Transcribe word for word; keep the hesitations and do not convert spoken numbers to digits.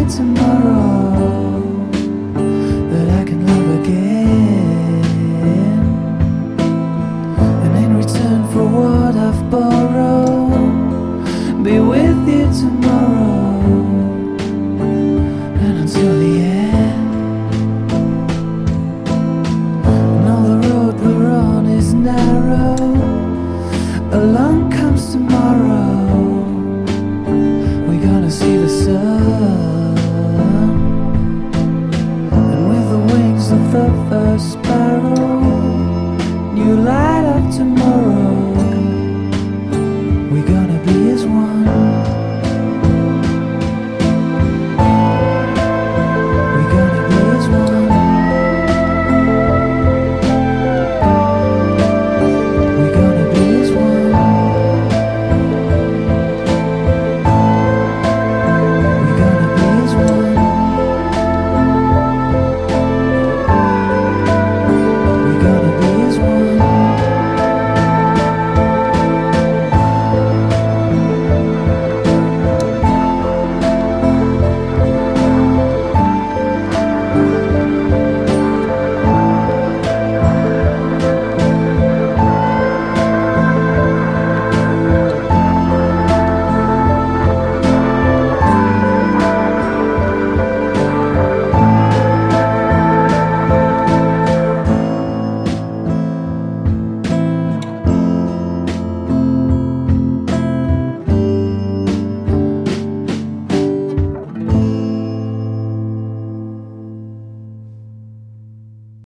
tomorrow that I can love again, and in return for what I've borrowed, be with you tomorrow and until the end. And all the road we're on is narrow, along comes tomorrow. We're gonna see the sun, and with the wings of the first sparrow, new life